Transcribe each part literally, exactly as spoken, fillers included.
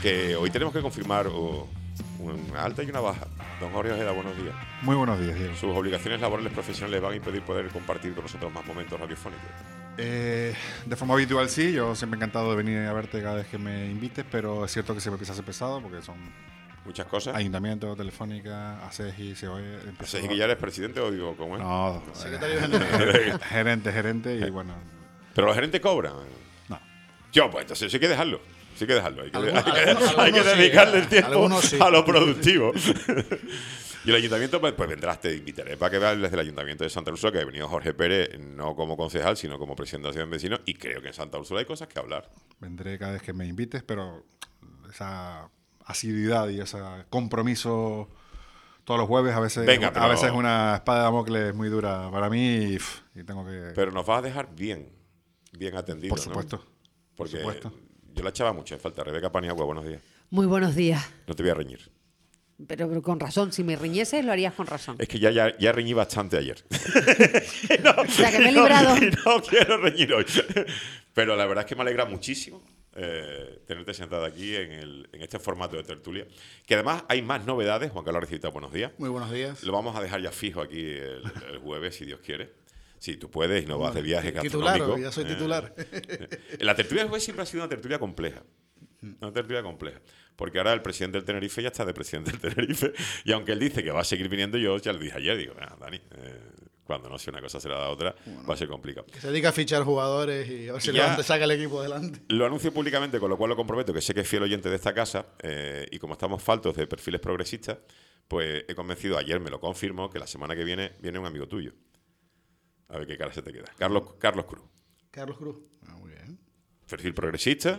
que hoy tenemos que confirmar oh, una alta y una baja. Don Jorge Ojeda, buenos días. Muy buenos días, Diego. ¿Sus obligaciones laborales profesionales van a impedir poder compartir con nosotros más momentos radiofónicos? Eh, de forma habitual sí, yo siempre encantado de venir a verte cada vez que me invites, pero es cierto que se me empieza a hacer pesado porque son muchas cosas. Ayuntamiento, Telefónica, ASEGI, C O E. ¿ASEGI que ya eres presidente o digo cómo es? No, secretario general. gerente, gerente y bueno. ¿Pero los gerentes cobran? No. Yo, pues entonces hay que dejarlo. Sí hay que dejarlo. Hay que, Algunos, hay que, algunos, hay que algunos dedicarle sí, el tiempo sí. a lo productivo. Y el ayuntamiento, pues, pues vendrás, te invitaré para que veas desde el ayuntamiento de Santa Úrsula que ha venido Jorge Pérez, no como concejal, sino como presidente de Asociación de Vecinos, y creo que en Santa Úrsula hay cosas que hablar. Vendré cada vez que me invites, pero esa asiduidad y ese compromiso todos los jueves a veces, Venga, pero, a veces es una espada de Damocles muy dura para mí y, y tengo que... Pero nos vas a dejar bien, bien atendidos, Por supuesto. ¿no? Porque por supuesto. Yo la echaba mucho en falta. Rebeca Paniagua, buenos días. Muy buenos días. No te voy a reñir. Pero, pero con razón, si me riñeses lo harías con razón. Es que ya, ya, ya reñí bastante ayer. no, o sea, que me he librado. No, no quiero reñir hoy. Pero la verdad es que me alegra muchísimo eh, tenerte sentada aquí en, el, en este formato de tertulia. Que además hay más novedades. Juan Carlos Recita, buenos días. Muy buenos días. Lo vamos a dejar ya fijo aquí el, el jueves, si Dios quiere. Si tú puedes y no vas de viaje titular, gastronómico. ya soy titular. Eh, la tertulia de jueves siempre ha sido una tertulia compleja. Una tertulia compleja. Porque ahora el presidente del Tenerife ya está de presidente del Tenerife. Y aunque él dice que va a seguir viniendo, yo ya le dije ayer, digo, ah, Dani, eh, cuando no sea una cosa será la otra, bueno, va a ser complicado. Que se dedica a fichar jugadores y a ver si levante, saca el equipo adelante. Lo anuncio públicamente, con lo cual lo comprometo, que sé que es fiel oyente de esta casa, eh, y como estamos faltos de perfiles progresistas, pues he convencido, ayer me lo confirmó, que la semana que viene viene un amigo tuyo. A ver qué cara se te queda. Carlos, Carlos Cruz. Carlos Cruz. Ah, muy bien. Perfil progresista.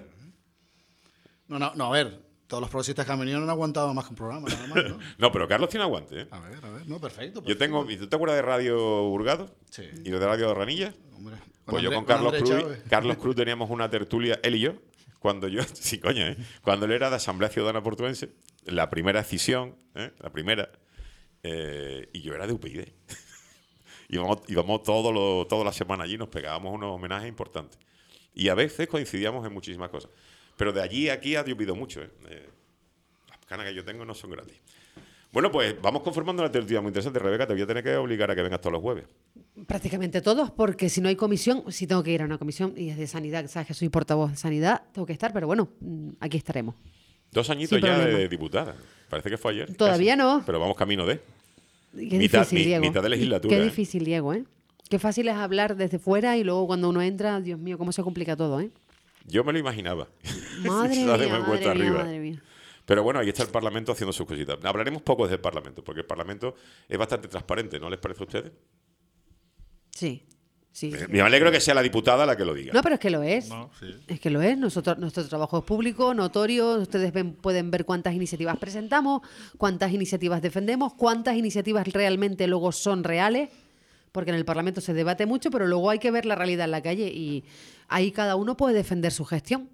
No, no, no, a ver. Todos los progresistas que han venido no han aguantado más que un programa, nada más, ¿no? No, pero Carlos tiene aguante, ¿eh? A ver, a ver. No, perfecto. perfecto. Yo tengo... ¿Tú te acuerdas de Radio Burgado? Sí. ¿Y de Radio Ranilla? Hombre. Pues André, yo con Carlos con Cruz, Chávez. Carlos Cruz teníamos una tertulia, él y yo, cuando yo... Sí, coña, ¿eh? Cuando él era de Asamblea Ciudadana Portuense, la primera escisión, ¿eh? La primera, eh, y yo era de U P y D. íbamos íbamos todo lo, toda la semana allí, nos pegábamos unos homenajes importantes. Y a veces coincidíamos en muchísimas cosas. Pero de allí a aquí ha llovido mucho, ¿eh? eh las canas que yo tengo no son gratis. Bueno, pues vamos conformando una tertulia muy interesante. Rebeca, te voy a tener que obligar a que vengas todos los jueves. Prácticamente todos, porque si no hay comisión, si tengo que ir a una comisión, y es de sanidad, sabes que soy portavoz de sanidad, tengo que estar, pero bueno, aquí estaremos. Dos añitos Sin ya problema. de diputada. Parece que fue ayer. Todavía casi. no. Pero vamos camino de... Qué mitad, difícil, mi, Diego. mitad de legislatura. Qué ¿eh? difícil, Diego, ¿eh? Qué fácil es hablar desde fuera y luego cuando uno entra, Dios mío, cómo se complica todo, ¿eh? Yo me lo imaginaba. Madre Se mía, hace muy madre cuesta mía, arriba. madre mía. Pero bueno, ahí está el Parlamento haciendo sus cositas. Hablaremos poco desde el Parlamento, porque el Parlamento es bastante transparente, ¿no les parece a ustedes? Sí, sí. Me, me alegro que sea la diputada la que lo diga. No, pero es que lo es. No, sí. Es que lo es. Nosotros, nuestro trabajo es público, notorio. Ustedes ven, pueden ver cuántas iniciativas presentamos, cuántas iniciativas defendemos, cuántas iniciativas realmente luego son reales. Porque en el Parlamento se debate mucho, pero luego hay que ver la realidad en la calle y ahí cada uno puede defender su gestión.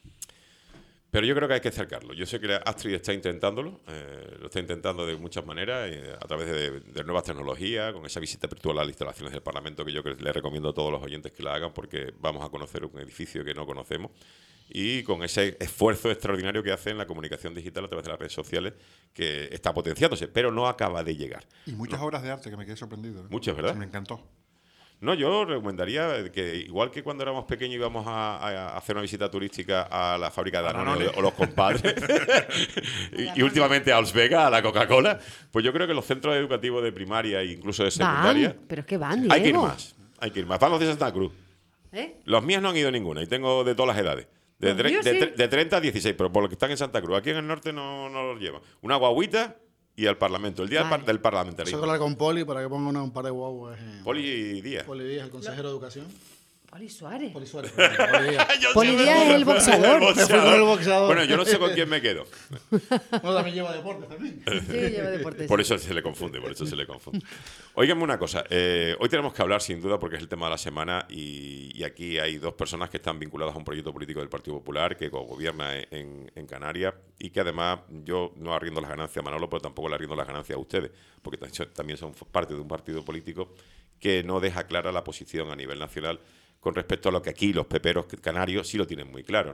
Pero yo creo que hay que acercarlo. Yo sé que Astrid está intentándolo, eh, lo está intentando de muchas maneras, eh, a través de, de nuevas tecnologías, con esa visita virtual a las instalaciones del Parlamento, que yo creo que le recomiendo a todos los oyentes que la hagan, porque vamos a conocer un edificio que no conocemos, y con ese esfuerzo extraordinario que hace en la comunicación digital a través de las redes sociales, que está potenciándose, pero no acaba de llegar. Y muchas no. obras de arte que me quedé sorprendido. ¿eh? Muchas, ¿verdad? Sí, me encantó. No, yo recomendaría que, igual que cuando éramos pequeños íbamos a, a hacer una visita turística a la fábrica de Danone o los compadres, y, y últimamente a Alsvega, a la Coca-Cola, pues yo creo que los centros educativos de primaria e incluso de secundaria... Van, pero es que van, Diego. Hay que ir más, hay que ir más. Van los de Santa Cruz. ¿Eh? Los míos no han ido ninguna y tengo de todas las edades. De, Los tre- míos de, sí. tre- de treinta a dieciséis, pero por los que están en Santa Cruz. Aquí en el norte no, no los llevan. Una guaguita y al Parlamento. El día del Vale. par- del Eso parlamentarismo. hablar con Poli para que ponga una- un par de guaguas. Eh, Poli Díaz. Poli Díaz, el consejero de Educación. Poli Suárez. Poli Suárez. perdón, Poli Díaz. Yo Poli siempre Díaz me es el fui boxeador. con Me fui con el boxeador. Bueno, yo no sé con quién me quedo. Bueno, también lleva deportes también. Sí, lleva deportes. Por eso se le confunde, por eso se le confunde. Óigame una cosa, eh, hoy tenemos que hablar sin duda porque es el tema de la semana y, y aquí hay dos personas que están vinculadas a un proyecto político del Partido Popular que gobierna en, en Canarias y que además yo no arriendo las ganancias a Manolo, pero tampoco le arriendo las ganancias a ustedes, porque también son parte de un partido político que no deja clara la posición a nivel nacional con respecto a lo que aquí los peperos canarios sí lo tienen muy claro, ¿no?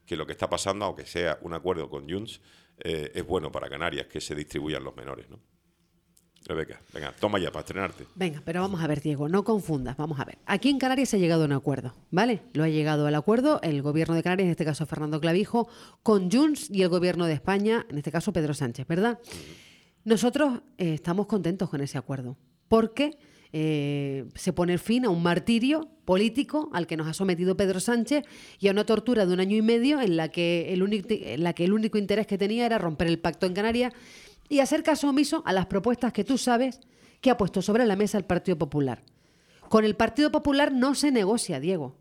que lo que está pasando, aunque sea un acuerdo con Junts, eh, es bueno para Canarias que se distribuyan los menores, ¿no? Rebeca, venga, toma ya para estrenarte. Venga, pero vamos a ver, Diego, no confundas, vamos a ver. Aquí en Canarias se ha llegado a un acuerdo, ¿vale? Lo ha llegado al acuerdo el gobierno de Canarias, en este caso Fernando Clavijo, con Junts y el gobierno de España, en este caso Pedro Sánchez, ¿verdad? Nosotros eh, estamos contentos con ese acuerdo, porque eh, se pone fin a un martirio político al que nos ha sometido Pedro Sánchez y a una tortura de un año y medio en la que el único, en la que el único interés que tenía era romper el pacto en Canarias y hacer caso omiso a las propuestas que tú sabes que ha puesto sobre la mesa el Partido Popular. Con el Partido Popular no se negocia, Diego.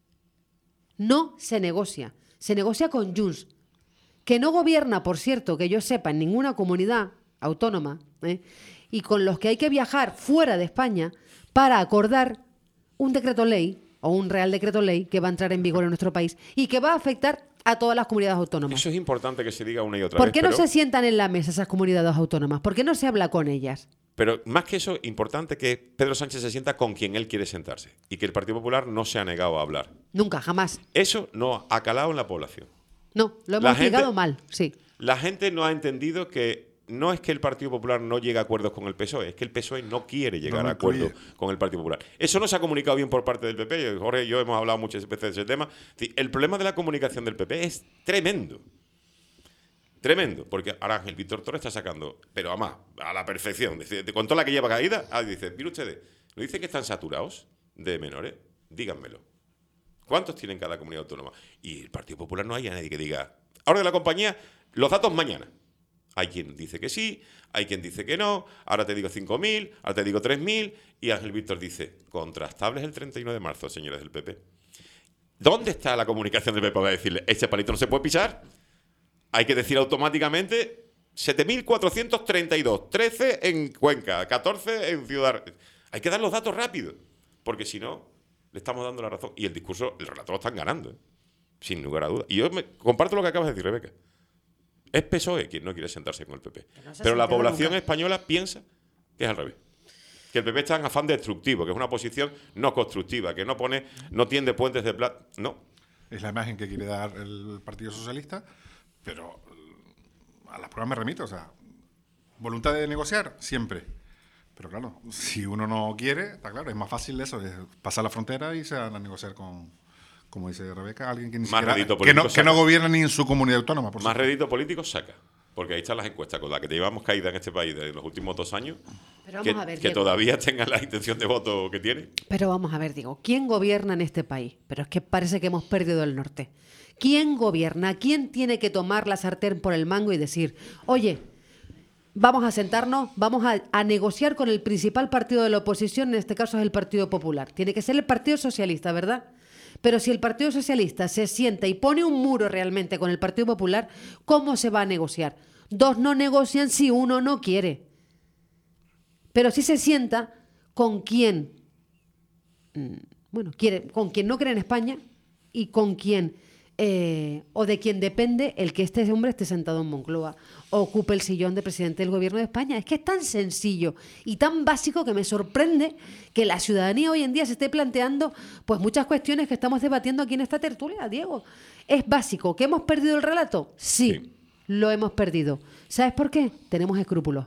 No se negocia. Se negocia con Junts, que no gobierna, por cierto, que yo sepa, en ninguna comunidad autónoma, ¿eh? y con los que hay que viajar fuera de España para acordar un decreto ley o un real decreto ley que va a entrar en vigor en nuestro país y que va a afectar a todas las comunidades autónomas. Eso es importante que se diga una y otra ¿Por vez. qué no pero, se sientan en la mesa esas comunidades autónomas? ¿Por qué no se habla con ellas? pero más que eso, importante que Pedro Sánchez se sienta con quien él quiere sentarse y que el Partido Popular no se ha negado a hablar. Nunca, jamás. Eso no ha calado en la población. No, lo hemos La gente- explicado mal, sí. La gente no ha entendido que no es que el Partido Popular no llegue a acuerdos con el P S O E, es que el P S O E no quiere llegar No lo a acuerdos incluye. con el Partido Popular. Eso no se ha comunicado bien por parte del P P. Jorge y yo hemos hablado muchas veces de ese tema. Sí, el problema de la comunicación del P P es tremendo. Tremendo, porque ahora Ángel Víctor Torres está sacando, pero además, a la perfección, dice, con toda la que lleva caída, ah, dice, mire ustedes, ¿no dicen que están saturados de menores? Díganmelo. ¿Cuántos tienen cada comunidad autónoma? Y el Partido Popular no hay a nadie que diga, ahora de la compañía, los datos mañana. Hay quien dice que sí, hay quien dice que no, ahora te digo cinco mil, ahora te digo tres mil, y Ángel Víctor dice, contrastables el treinta y uno de marzo, señores del P P. ¿Dónde está la comunicación del P P para decirle, ese palito no se puede pisar? Hay que decir automáticamente siete mil cuatrocientos treinta y dos, trece en Cuenca, catorce en Ciudad. Hay que dar los datos rápido, porque si no, le estamos dando la razón. Y el discurso, el relato lo están ganando, ¿eh? Sin lugar a dudas. Y yo me, comparto lo que acabas de decir, Rebeca. Es P S O E quien no quiere sentarse con el P P. no se Pero la siente población nunca. española piensa que es al revés. Que el P P está en afán destructivo, que es una posición no constructiva, que no pone, no tiende puentes de plata. No. Es la imagen que quiere dar el Partido Socialista, pero a las pruebas me remito. O sea, voluntad de negociar, siempre. Pero claro, si uno no quiere, está claro, es más fácil eso, es pasar la frontera y se van a negociar con, como dice Rebeca, alguien que ni Más siquiera, rédito que no, político que no saca. gobierna ni en su comunidad autónoma, por Más supuesto. rédito político saca. Porque ahí están las encuestas con las que te llevamos caída en este país de los últimos dos años. Pero Que, vamos a ver, que Diego. todavía tengan la intención de voto que tiene. Pero vamos a ver, digo, ¿quién gobierna en este país? Pero es que parece que hemos perdido el norte. ¿Quién gobierna? ¿Quién tiene que tomar la sartén por el mango y decir, oye, vamos a sentarnos, vamos a, a negociar con el principal partido de la oposición, en este caso es el Partido Popular? Tiene que ser el Partido Socialista, ¿verdad? Pero si el Partido Socialista se sienta y pone un muro realmente con el Partido Popular, ¿cómo se va a negociar? Dos no negocian si uno no quiere. Pero si se sienta con quien, mm, bueno, quiere, con quien no cree en España y con quien, eh, o de quien depende el que este hombre esté sentado en Moncloa, o ocupe el sillón de presidente del gobierno de España. Es que es tan sencillo y tan básico que me sorprende que la ciudadanía hoy en día se esté planteando pues muchas cuestiones que estamos debatiendo aquí en esta tertulia, Diego. Es básico. ¿Que hemos perdido el relato? Sí, Sí. lo hemos perdido. ¿Sabes por qué? Tenemos escrúpulos.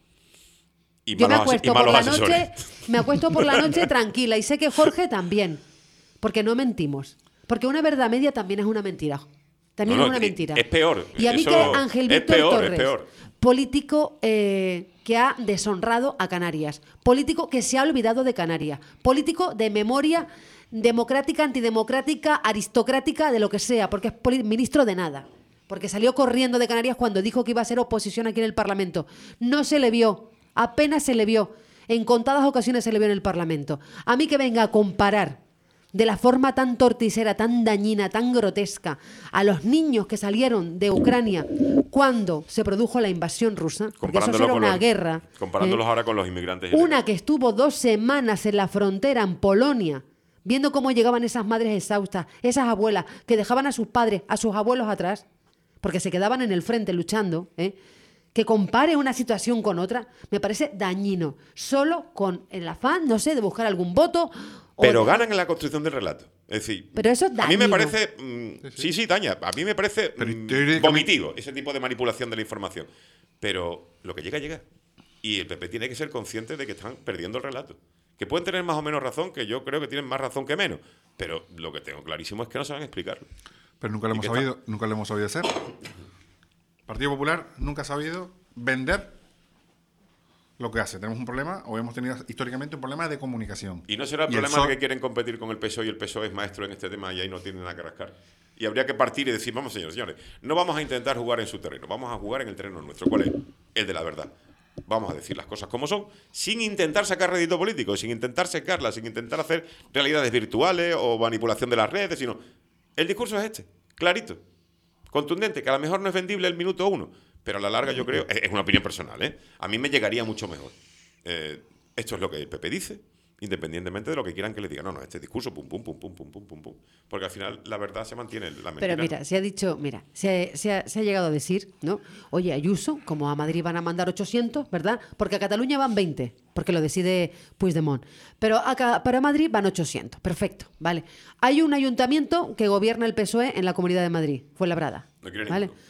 Y Yo me malos, ase- y acuesto por malos la asesores. noche, me acuesto por la noche tranquila y sé que Jorge también, porque no mentimos, porque una verdad media también es una mentira. También No, es no, una y- mentira. es peor. Y a mí Eso que Ángel es Víctor peor, es Torres, peor. político eh, que ha deshonrado a Canarias, político que se ha olvidado de Canarias, político de memoria democrática, antidemocrática, aristocrática, de lo que sea, porque es poli- ministro de nada. Porque salió corriendo de Canarias cuando dijo que iba a ser oposición aquí en el Parlamento. No se le vio, apenas se le vio. En contadas ocasiones se le vio en el Parlamento. A mí que venga a comparar de la forma tan torticera, tan dañina, tan grotesca, a los niños que salieron de Ucrania cuando se produjo la invasión rusa, porque eso sí Comparándolo era con una los- guerra. Comparándolos ¿eh? ahora con los inmigrantes. Una ilegales. que estuvo dos semanas en la frontera, en Polonia, viendo cómo llegaban esas madres exhaustas, esas abuelas que dejaban a sus padres, a sus abuelos atrás, porque se quedaban en el frente luchando, ¿eh? Que compare una situación con otra, me parece dañino. Solo con el afán, no sé, de buscar algún voto. o Pero de- ganan en la construcción del relato. Es decir, Pero eso es a mí me dañino. parece... mm, sí, sí, Tania, a mí me parece Pero mm, teóricamente- vomitivo ese tipo de manipulación de la información. Pero lo que llega, llega. Y el P P tiene que ser consciente de que están perdiendo el relato. Que pueden tener más o menos razón, que yo creo que tienen más razón que menos. Pero lo que tengo clarísimo es que no saben explicarlo. Pero nunca lo ¿Y hemos qué sabido, nunca lo hemos sabido hacer. Partido Popular nunca ha sabido vender lo que hace. Tenemos un problema, o hemos tenido históricamente un problema de comunicación. Y no será el Y el problema P S O E de que quieren competir con el P S O E y el P S O E es maestro en este tema y ahí no tienen nada que rascar. Y habría que partir y decir, vamos, señores, señores, no vamos a intentar jugar en su terreno, vamos a jugar en el terreno nuestro. ¿Cuál es? El de la verdad. Vamos a decir las cosas como son, sin intentar sacar rédito político, sin intentar secarlas, sin intentar hacer realidades virtuales o manipulación de las redes, sino el discurso es este, clarito, contundente, que a lo mejor no es vendible el minuto uno, pero a la larga yo creo, es una opinión personal, ¿eh? A mí me llegaría mucho mejor. Eh, esto es lo que el P P dice, independientemente de lo que quieran que le digan. No, no, este discurso, pum, pum, pum, pum, pum, pum, pum, pum. Porque al final la verdad se mantiene, la mentira. Pero mira, se ha dicho, mira, se, se ha, se ha llegado a decir, ¿no? Oye, Ayuso, como a Madrid van a mandar ochocientos, ¿verdad? Porque a Cataluña van veinte, porque lo decide Puigdemont. Pero acá, para Madrid van ochocientos. Perfecto, ¿vale? Hay un ayuntamiento que gobierna el P S O E en la Comunidad de Madrid, Fuenlabrada. No quiere ¿vale? ninguno.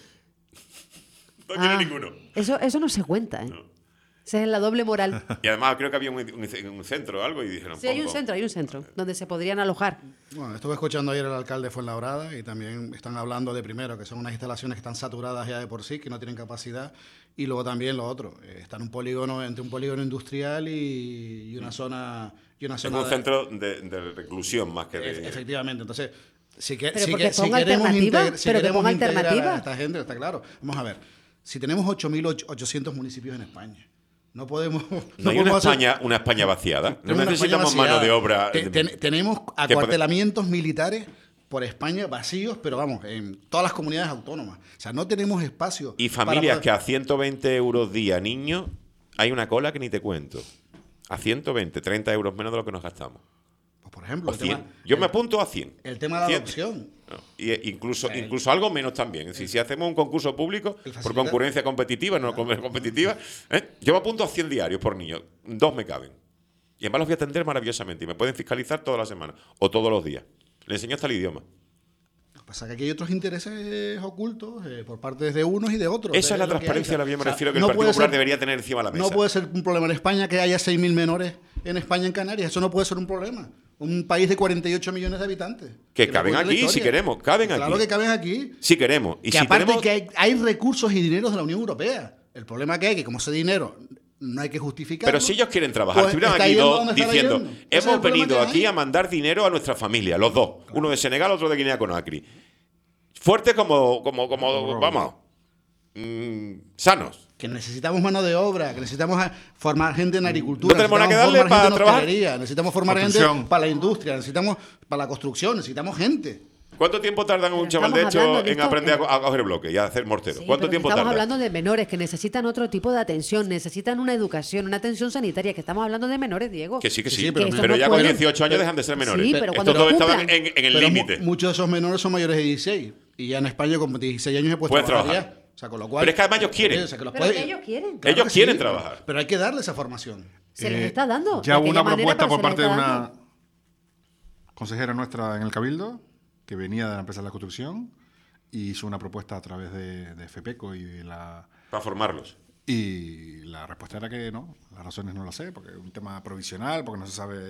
No quiere Ah, ninguno. Eso, eso no se cuenta, ¿eh? No. Esa es la doble moral. Y además creo que había un, un, un centro o algo y dijeron... Sí, hay pon, un pon. centro, hay un centro donde se podrían alojar. Bueno, estuve escuchando ayer al alcalde de Fuenlabrada y también están hablando de primero que son unas instalaciones que están saturadas ya de por sí, que no tienen capacidad, y luego también lo otro, eh, está en un polígono, entre un polígono industrial y, y una zona y una Es zona un de- centro de, de reclusión más que de... E- Efectivamente, entonces, si, que, Pero si, porque que- si ponga queremos, alternativa, integr- si pero que queremos ponga integrar alternativa. a esta gente, está claro. Vamos a ver, si tenemos ocho mil ochocientos municipios en España, no podemos... No hay una podemos hacer- España, una España vaciada. No tenemos una necesitamos España mano de vaciada. obra. Te- ten- tenemos que acuartelamientos militares por España vacíos, pero vamos, en todas las comunidades autónomas. O sea, no tenemos espacio. Y para familias poder- que a ciento veinte euros día niño hay una cola que ni te cuento. A ciento veinte, treinta euros menos de lo que nos gastamos. Pues, por ejemplo, O el cien. tema, Yo el- me apunto a cien. el tema de la cien. adopción. No, y, eh, incluso, El- incluso algo menos también. Es decir, si hacemos un concurso público El por facilitar- concurrencia competitiva, no com- competitiva, ¿eh? Yo me apunto a cien diarios por niño. Dos me caben. Y además los voy a atender maravillosamente. Y me pueden fiscalizar toda la semana o todos los días. Le enseño hasta el idioma. Lo que pasa es que aquí hay otros intereses ocultos eh, por parte de unos y de otros. Esa es la lo que hay. transparencia a la que yo me O sea, refiero que el no Partido puede Popular ser- debería tener encima de la mesa. No puede ser un problema en España que haya seis mil menores en España, en Canarias. Eso no puede ser un problema. Un país de cuarenta y ocho millones de habitantes. Que le caben cuente la aquí, si historia. queremos, caben Claro aquí. que caben aquí. Si queremos. Y que si aparte tenemos- que hay, hay recursos y dineros de la Unión Europea. El problema que hay que como ese dinero no hay que justificarlo. Pero si ellos quieren trabajar, pues si hubieran está aquí yendo dos donde está diciendo, yendo. Ese es el hemos problema venido que aquí hay. a mandar dinero a nuestra familia, los dos. Uno de Senegal, otro de Guinea-Conakry. Fuertes como, como, como vamos, mm, sanos. Que necesitamos mano de obra, que necesitamos a- formar gente en agricultura, No tenemos nada que necesitamos darle formar gente para en trabajar. hostelería, necesitamos formar Construcción. gente para la industria, necesitamos para la construcción, necesitamos gente. ¿Cuánto tiempo tardan un Pero chaval de estamos hecho hablando de en esto- aprender a, a coger bloque y a hacer mortero? Sí, ¿Cuánto pero que tiempo estamos tarda? hablando de menores que necesitan otro tipo de atención, necesitan una educación, una atención sanitaria, que estamos hablando de menores, Diego. Que sí, que sí. Sí, sí, pero pero eso no ya con pueden- dieciocho años dejan de ser menores. Sí, pero Esto cuando todo lo estaba cumplan. en, en el Pero mu- límite. muchos de esos menores son mayores de dieciséis y ya en España con dieciséis años se puede Puedes trabajar, trabajar. ya. O sea, con lo cual, Pero es que además ellos quieren. O sea, que los Pero puede- que ellos quieren. Claro Ellos que quieren sí, trabajar. Pero hay que darle esa formación. Se les Eh, está dando. Ya de hubo aquella una manera, propuesta pero por se les parte de está una dando. consejera nuestra en el Cabildo, que venía de la empresa de la construcción, y hizo una propuesta a través de, de FEPECO y de la... Para formarlos. Y la respuesta era que no, las razones no las sé, porque es un tema provisional, porque no se sabe...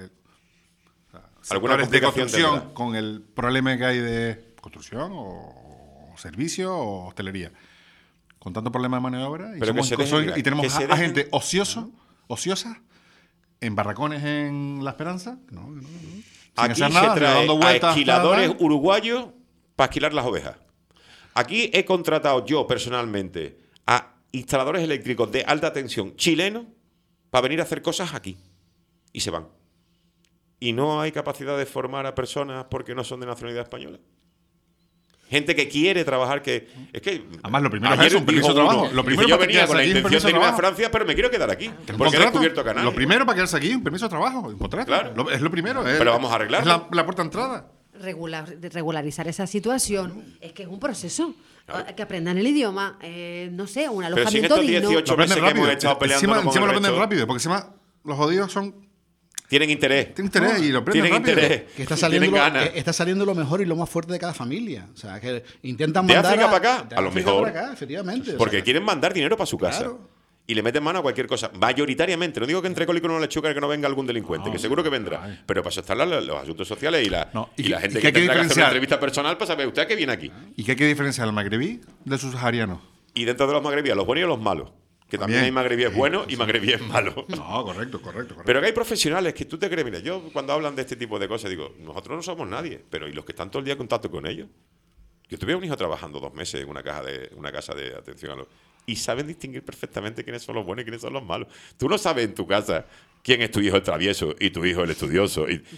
o sea, Alguna sectores de complicación construcción tendrá. con el problema que hay de construcción o, o servicio o hostelería. Con tanto problema de mano de obra y, Pero que somos- se dejen, soy- mira, y tenemos que se a, a dejen- gente ocioso, ociosa en barracones en La Esperanza, no, no, no, sin Aquí hacer se nada, trae dando a vueltas, esquiladores nada más. uruguayos para esquilar las ovejas. Aquí he contratado yo personalmente a instaladores eléctricos de alta tensión chilenos para venir a hacer cosas aquí. Y se van. Y no hay capacidad de formar a personas porque no son de nacionalidad española. Gente que quiere trabajar, que... Es que... Además, lo primero es ayer eso, un permiso dijo de uno, trabajo. Lo dice, primero yo para venía quedarse con la aquí es un intención permiso de de irme a trabajo. Francia, pero me quiero quedar aquí. Un Porque he contrato. descubierto Canarias. Lo primero para quedarse aquí, un permiso de trabajo, un contrato. Claro. Lo- es lo primero. es- Pero vamos a arreglarlo. Es la, la puerta de entrada. Regular- de regularizar esa situación es que es un proceso. Que aprendan el idioma, eh, no sé, un Pero si en alojamiento estos digno. dieciocho Lo aprenden meses que hemos rápido. estado peleando Encima, con encima el lo aprenden resto- rápido, porque encima los jodidos son Tienen interés. Tienen interés y lo aprenden Tienen rápido. interés. Que está y saliendo, tienen lo, ganas. que está saliendo lo mejor y lo más fuerte de cada familia. O sea, que intentan De mandar. África a, para acá, de a lo África mejor. para acá, efectivamente. O Porque sea, quieren mandar dinero para su casa. Claro. Y le meten mano a cualquier cosa. Mayoritariamente. No digo que entre cólico no le chuca que no venga algún delincuente, No, que seguro que vendrá. ay. Pero para eso están los, los asuntos sociales y la, No, y y la que- gente y que, que hay que tendrá que hacer una diferenciar. entrevista personal para saber usted que viene aquí. ¿Y qué hay que diferenciar al magrebí del subsahariano? Y dentro de los magrebíes, los buenos y los malos. Que también También. hay magrebíes buenos y magrebíes malos. No, correcto, correcto, correcto. Pero que hay profesionales que tú te crees, mira, yo cuando hablan de este tipo de cosas digo, nosotros no somos nadie, pero ¿y los que están todo el día en contacto con ellos? Yo tuve un hijo trabajando dos meses en una, caja de, una casa de atención a los... Y saben distinguir perfectamente quiénes son los buenos y quiénes son los malos. Tú no sabes en tu casa quién es tu hijo el travieso y tu hijo el estudioso. Y...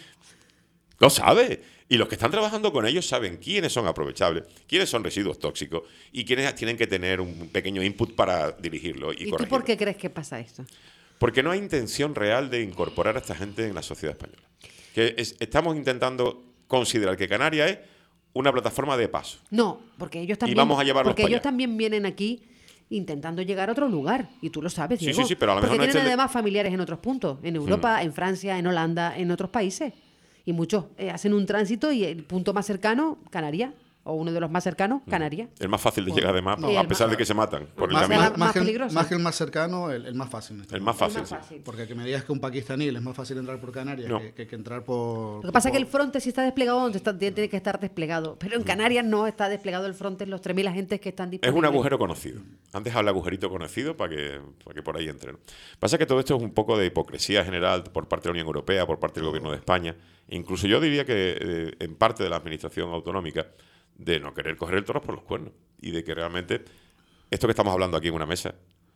Lo sabes. Y los que están trabajando con ellos saben quiénes son aprovechables, quiénes son residuos tóxicos y quiénes tienen que tener un pequeño input para dirigirlo y, ¿Y tú corregirlo. por qué crees que pasa esto? Porque no hay intención real de incorporar a esta gente en la sociedad española. Que es- estamos intentando considerar que Canarias es una plataforma de paso. No, porque ellos también, vamos a llevarlos porque para ellos allá. también vienen aquí intentando llegar a otro lugar. Y tú lo sabes, Sí, Diego. sí, sí, pero a lo porque mejor no tienen es el de- además familiares en otros puntos. En Europa, en Francia, en Holanda, en otros países. Y muchos eh, hacen un tránsito y el punto más cercano, Canarias. O uno de los más cercanos, Canarias. Es más fácil de llegar además, no, a el pesar más- de que se matan por el más, camino. más- Más más que el, peligroso. más que el más cercano, el, el más fácil. en este El más momento. fácil, Es más sí. fácil. Porque que me digas que un pakistaní le es más fácil entrar por Canarias No. que, que, que entrar por. Lo que pasa es que el por- fronte sí está desplegado donde está- tiene tiene que estar desplegado. Pero en Canarias no está desplegado el fronte, los tres mil agentes que están Es disponibles. un agujero conocido. Han dejado el agujerito conocido para que, para que por ahí entren. Pasa que todo esto es un poco de hipocresía general por parte de la Unión Europea, por parte del Gobierno de España. Incluso yo diría que eh, en parte de la Administración autonómica, de no querer coger el toro por los cuernos. Y de que realmente esto que estamos hablando aquí en una mesa,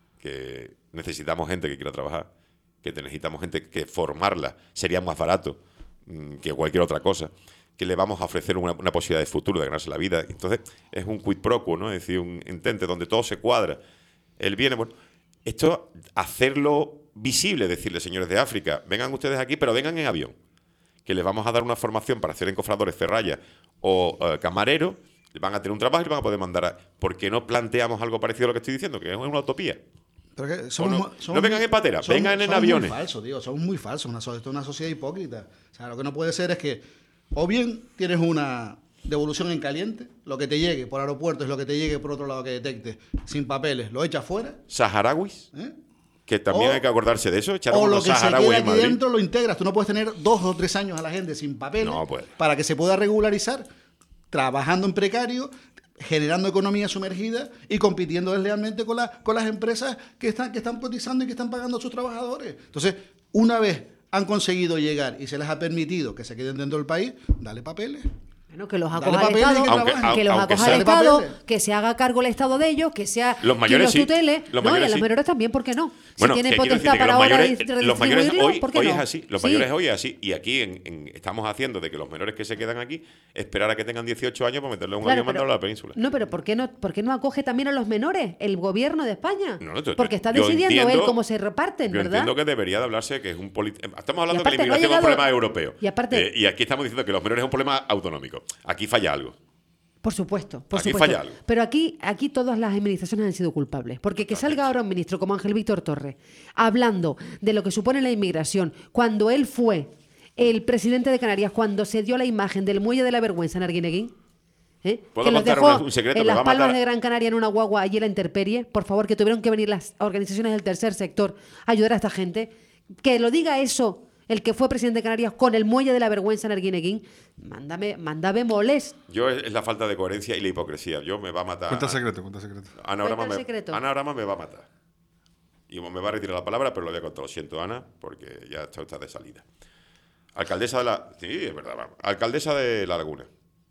que necesitamos gente que quiera trabajar, que necesitamos gente que formarla sería más barato mm, que cualquier otra cosa, que le vamos a ofrecer una, una posibilidad de futuro, de ganarse la vida. Entonces, es un quid pro quo, ¿no? Es decir, un entente donde todo se cuadra. Él viene, bueno, esto, hacerlo visible, decirle, señores de África, vengan ustedes aquí, pero vengan en avión, que les vamos a dar una formación para ser encofradores, ferrayas o eh, camareros, van a tener un trabajo y van a poder mandar a... ¿Por qué no planteamos algo parecido a lo que estoy diciendo? Que es una utopía. Pero que somos, O no- mu- no vengan muy- en patera, somos- vengan en somos aviones. Muy falsos, digo, somos muy falsos. Una, so- esto es una sociedad hipócrita. O sea, lo que no puede ser es que o bien tienes una devolución en caliente, lo que te llegue por aeropuerto es lo que te llegue por otro lado que detecte, sin papeles, lo echas fuera, Saharauis, ¿eh? que también O- hay que acordarse de eso, echar o lo unos que se saharauis queda en aquí Madrid. dentro lo integras. Tú no puedes tener dos o tres años a la gente sin papeles No puede. para que se pueda regularizar, trabajando en precario, generando economía sumergida y compitiendo deslealmente con, la- con las empresas que están, que están cotizando y que están pagando a sus trabajadores. Entonces, una vez han conseguido llegar y se les ha permitido que se queden dentro del país, dale papeles. Bueno, que los Dale acoja el papeles Estado, y que Aunque- trabajen. que los aunque acoja sea- el Dale Estado, papeles. que se haga cargo el Estado de ellos, que sea Los quien mayores los sí. tutele. Los no, y mayores a los sí. menores también, ¿por qué no? Bueno, si tienen que quiero potestad decirte que para los ahora mayores, redistribuirlo, los mayores hoy, ¿por qué hoy no? es así. Los Sí. mayores hoy es así. Y aquí en- en- estamos haciendo de que los menores que se quedan aquí, esperar a que tengan dieciocho años para meterlo en un Claro, avión y pero- mandarlo a la península. No, pero ¿por qué no, ¿por qué no acoge también a los menores el gobierno de España? No, no, tú- Porque está yo decidiendo él entiendo- cómo se reparten, Yo ¿verdad? entiendo que debería de hablarse que es un polit- Estamos hablando aparte que la no ha inmigración es un llegado- problema europeo. y aparte- Eh, y aquí estamos diciendo que los menores es un problema autonómico. Aquí falla algo. Por supuesto, por Aquí supuesto. falla algo. Pero aquí, aquí todas las administraciones han sido culpables. Porque que salga ahora un ministro como Ángel Víctor Torres hablando de lo que supone la inmigración, cuando él fue el presidente de Canarias, cuando se dio la imagen del muelle de la vergüenza en Arguineguín, ¿eh? ¿Puedo que los contar dejó una- un secreto? en Me las va a Palmas matar. de Gran Canaria en una guagua allí en la intemperie, por favor, que tuvieron que venir las organizaciones del tercer sector a ayudar a esta gente. Que lo diga eso el que fue presidente de Canarias con el muelle de la vergüenza en Arguineguín, mándame, mándame moles. Yo es, es la falta de coherencia y la hipocresía. Yo me va a matar. Cuenta el secreto, cuenta el secreto. Ana Brama, Cuenta el me, secreto. Ana Brama me va a matar. Y me va a retirar la palabra, pero lo voy a contar. Lo siento, Ana, porque ya esto está de salida. Alcaldesa de la... Sí, es verdad. Vamos. Alcaldesa de La Laguna.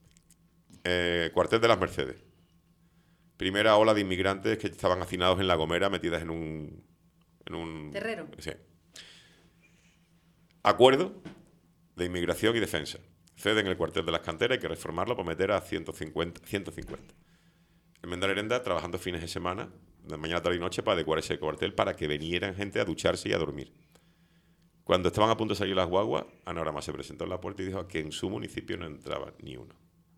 Eh, cuartel de las Mercedes. Primera ola de inmigrantes que estaban hacinados en La Gomera, metidas en un... En un Terrero. Sí. Acuerdo de inmigración y defensa. Ceden el cuartel de las canteras, hay que reformarlo para meter a ciento cincuenta. ciento cincuenta. En Mendalerenda trabajando fines de semana, de mañana, tarde y noche, para adecuar ese cuartel para que vinieran gente a ducharse y a dormir. Cuando estaban a punto de salir las guaguas, Ana Brama se presentó en la puerta y dijo que en su municipio no entraba ni uno.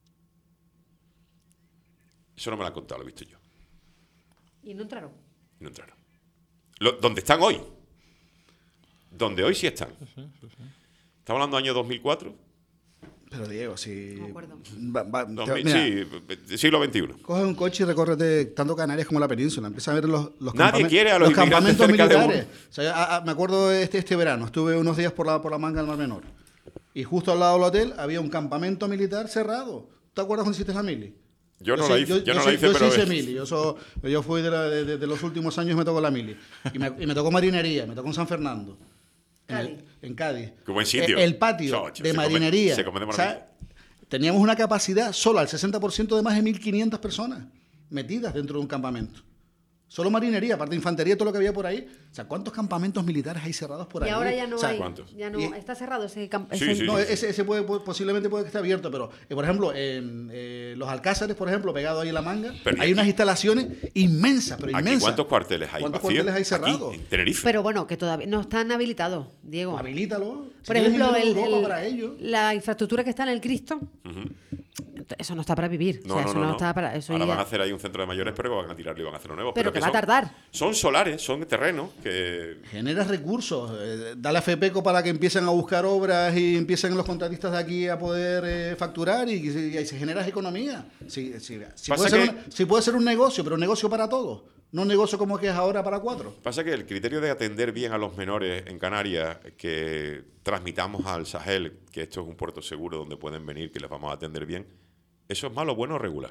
Eso no me lo han contado, lo he visto yo. Y no entraron. No entraron. Lo- ¿Dónde están hoy? donde hoy sí están. Estamos hablando del año dos mil cuatro. Pero Diego, si... No me acuerdo. va- va- dos te- mil, mira, sí, siglo veintiuno. coge un coche y recórrete tanto Canarias como la península. Empieza a ver los, los, Nadie campamen- quiere a los inmigrantes campamentos cerca de uno. militares. O sea, a- a- me acuerdo este, este verano, estuve unos días por la, por la manga del Mar Menor. Y justo al lado del hotel había un campamento militar cerrado. ¿Te acuerdas cuando hiciste la mili? Yo no sí- la hice, yo no la sí- hice, yo pero sí hice es- mili. Yo, so- yo fui de, la- de- de- de los últimos años, me tocó la mili. Y me, y me tocó marinería, me tocó en San Fernando. En, el- Cádiz. en Cádiz. Qué buen sitio. El, el patio Chacho, de se come- marinería. se come de O sea, maravilla. teníamos una capacidad solo al sesenta por ciento de más de mil quinientas personas metidas dentro de un campamento. Solo marinería, aparte de infantería, todo lo que había por ahí. O sea, ¿cuántos campamentos militares hay cerrados por Y ahí? ahora ya no O sea, hay. ¿cuántos? Ya no, Y- está cerrado ese campo. Sí, sí. no, ese, ese puede, puede- posiblemente puede que esté abierto, pero eh, por ejemplo, en eh, los Alcázares, por ejemplo, pegado ahí en la manga, Pero ¿y hay aquí? unas instalaciones inmensas, pero Aquí, inmensas. ¿cuántos cuarteles hay ¿Cuántos vacíos? cuarteles hay cerrados? Aquí, en Tenerife. Pero bueno, que todavía no están habilitados, Diego. Habilítalo. Si Por tienes ejemplo, dinero de el- Europa el- para ello. la infraestructura que está en el Cristo, eso no está para vivir. No, o sea, no, eso no, no, no. está para eso. Ahora ya- van a hacer ahí un centro de mayores, pero van a tirarlo y van a hacerlo nuevo. Pero que va a son- tardar. Son solares, son terrenos que... Genera recursos, eh, dale a FEPECO para que empiecen a buscar obras y empiecen los contratistas de aquí a poder eh, facturar y, y ahí se genera economía. Sí, sí, sí Pasa puede ser que- un, sí puede ser un negocio, pero un negocio para todos, no un negocio como que es ahora para cuatro. Pasa que el criterio de atender bien a los menores en Canarias, que transmitamos al Sahel que esto es un puerto seguro donde pueden venir, que les vamos a atender bien, ¿eso es malo, bueno o regular?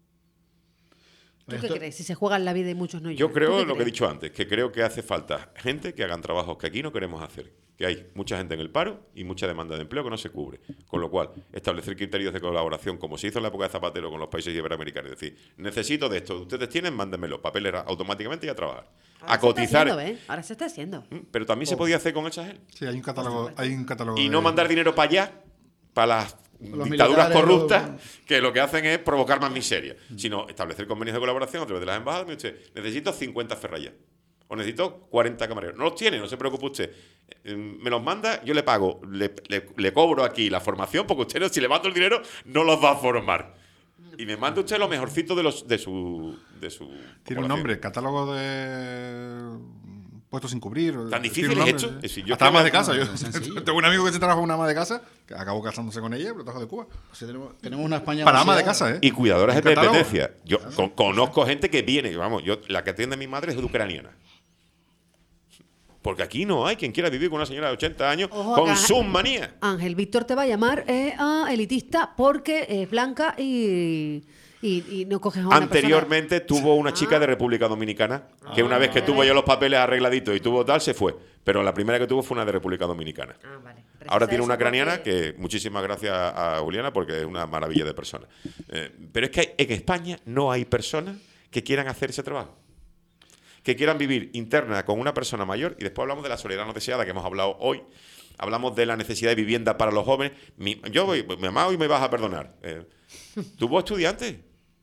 ¿Tú qué Esto- crees? Si se juegan la vida y muchos no Yo llegan. ¿Tú creo qué lo que he crees? dicho antes, que creo que hace falta gente que hagan trabajos que aquí no queremos hacer, que hay mucha gente en el paro y mucha demanda de empleo que no se cubre. Con lo cual, establecer criterios de colaboración, como se hizo en la época de Zapatero con los países iberoamericanos, es decir, necesito de esto, ustedes tienen, mándenmelo, papeles automáticamente y a trabajar. Ahora A se está cotizar. haciendo, ¿eh? Ahora se está haciendo. Mm, Pero también se podía hacer con el Sahel. Sí, hay un catálogo, hay un catálogo Y de- no mandar dinero para allá, para las Los dictaduras militares, corruptas, los- que lo que hacen es provocar más miseria, sino establecer convenios de colaboración a través de las embajadas. Mire usted, necesito cincuenta ferrayas o necesito cuarenta camareros. No los tiene, no se preocupe usted. Eh, Me los manda, yo le pago, le, le- le cobro aquí la formación, porque usted, no- si le mando el dinero, no los va a formar. Y me manda usted lo mejorcito de, los, de su... De su Tiene un población. nombre, catálogo de puestos sin cubrir. ¿Tan Tiene difícil un es nombre, esto? sí. Es decir, yo Hasta creo ama que- de casa. Yo es sencillo. tengo un amigo que se trabaja con una ama de casa, que acabó casándose con ella, pero trajo de Cuba. O sea, tenemos, tenemos una España Para ama de vaciada. casa, ¿eh? Y cuidadoras de Un catálogo. dependencia. Yo con- conozco gente que viene, vamos, yo la que atiende a mi madre es ucraniana. Porque aquí no hay quien quiera vivir con una señora de ochenta años Ojo, con acá- sus manías. Ángel Víctor te va a llamar eh, a elitista porque es blanca y, y, y no coges a una Anteriormente tuvo una chica Ah. de República Dominicana que una vez que tuvo ya los papeles arregladitos y tuvo tal, se fue. Pero la primera que tuvo fue una de República Dominicana. persona. Ah, vale. Precisa Ahora tiene eso una ucraniana porque- que muchísimas gracias a Juliana porque es una maravilla de persona. Eh, pero es que en España no hay personas que quieran hacer ese trabajo. Que quieran vivir interna con una persona mayor y después hablamos de la soledad no deseada que hemos hablado hoy. Hablamos de la necesidad de vivienda para los jóvenes. Mi, yo voy, mi mamá hoy me vas a perdonar. Eh, tuvo estudiantes.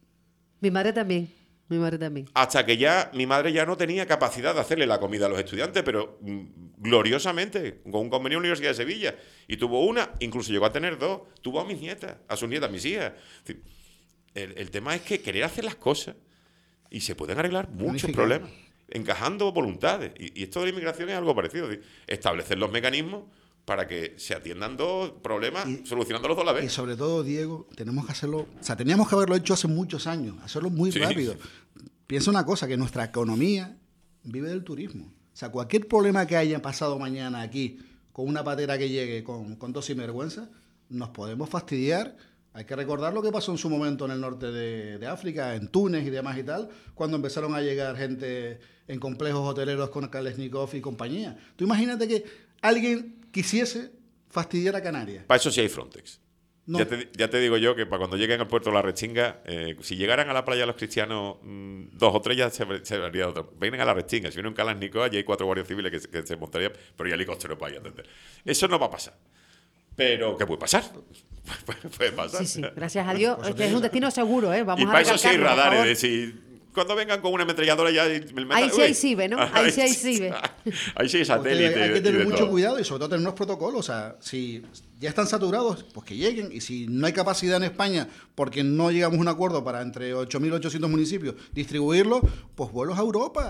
Mi madre también. Mi madre también. Hasta que ya mi madre ya no tenía capacidad de hacerle la comida a los estudiantes, pero mm, gloriosamente, con un convenio en la Universidad de Sevilla. Y tuvo una, incluso llegó a tener dos. Tuvo a mis nietas, a sus nietas, a mis hijas. Es decir, El, el tema es que querer hacer las cosas y se pueden arreglar muchos Planificar. problemas, encajando voluntades. Y, y esto de la inmigración es algo parecido. Es decir, establecer los mecanismos para que se atiendan dos problemas, Y- solucionándolos dos a la Y vez. sobre todo, Diego, tenemos que hacerlo, o sea, teníamos que haberlo hecho hace muchos años, hacerlo muy Sí. rápido. Piensa una cosa, que nuestra economía vive del turismo. O sea, cualquier problema que haya pasado mañana aquí, con una patera que llegue con, con dos sinvergüenzas, nos podemos fastidiar. Hay que recordar lo que pasó en su momento en el norte de, de África, en Túnez y demás y tal, cuando empezaron a llegar gente en complejos hoteleros con Kalashnikov y compañía. Tú imagínate que alguien quisiese fastidiar a Canarias. Para eso sí hay Frontex. No. Ya, te, ya te digo yo que para cuando lleguen al puerto de la Restinga, eh, si llegaran a la playa los cristianos mm, dos o tres ya se, se vería otro. Vienen a la Restinga, si vienen un Kalashnikov, allí hay cuatro guardias civiles que, se- que se montarían, pero hay helicópteros para ir a atender. Eso no va a pasar. Pero, ¿qué puede pasar? puede, puede pasar. Sí, sí. Gracias a Dios. Este es un destino seguro, ¿eh? Vamos Y a para eso sí hay recalcarlo, por radares. favor. De si, cuando vengan con una ametralladora ya... el Ahí sí uy. hay cibe, ¿no? Ahí sí hay cibe. Ahí sí hay Porque satélite. hay que y tener de mucho todo. cuidado y sobre todo tener unos protocolos. O sea, si ya están saturados, pues que lleguen. Y si no hay capacidad en España, porque no llegamos a un acuerdo para entre ocho mil ochocientos municipios distribuirlo, pues vuelos a Europa.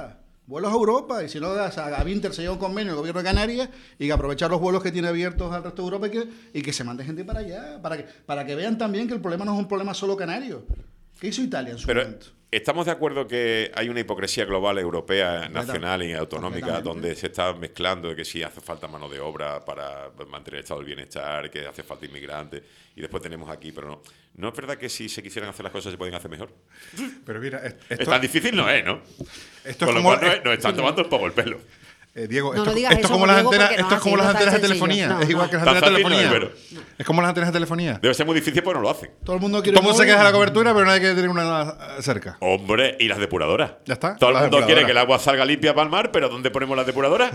Vuelos a Europa, y si no, a, a Vinter se lleva un convenio el gobierno de Canarias y que aprovechar los vuelos que tiene abiertos al resto de Europa y que, y que se mande gente para allá, para que, para que vean también que el problema no es un problema solo canario. ¿Qué hizo Italia en su Pero momento? estamos de acuerdo que hay una hipocresía global, europea, nacional y autonómica, donde se está mezclando de que sí hace falta mano de obra para mantener el estado del bienestar, que hace falta inmigrantes, y después tenemos aquí, pero no. ¿No es verdad que si se quisieran hacer las cosas se pueden hacer mejor? Pero mira, esto, Es tan difícil no es, ¿no? esto Con es lo como, cual no es- nos están tomando un poco el pelo. eh, Diego, No, esto, no digas esto es eso, como las Diego, antenas, porque no esto es ha como sido las tan antenas de sencillo. telefonía. No, es igual no. que las Tan antenas de fácil no es, telefonía. pero- Es como las antenas de telefonía. Debe ser muy difícil, pero no lo hacen. Todo el mundo quiere Todo el mundo se móvil. queja de la cobertura, pero nadie quiere tener una eh, cerca. Hombre, y las depuradoras. Ya está, Todo el las mundo quiere depuradoras. que el agua salga limpia para el mar, pero ¿dónde ponemos las depuradoras?